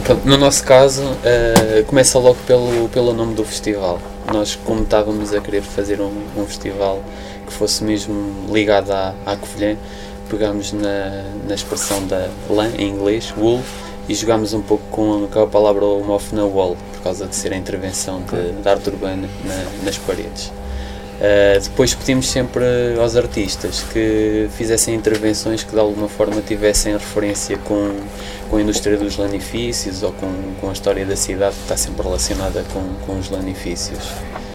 Pronto, no nosso caso, começa logo pelo nome do festival. Nós, como estávamos a querer fazer um festival que fosse mesmo ligado à Covilhã, pegámos na expressão da lã, em inglês, wool, e jogámos um pouco com a palavra mof na wall, por causa de ser a intervenção de arte urbana nas paredes. Depois pedimos sempre aos artistas que fizessem intervenções que de alguma forma tivessem referência com a indústria dos lanifícios ou com a história da cidade, que está sempre relacionada com os lanifícios.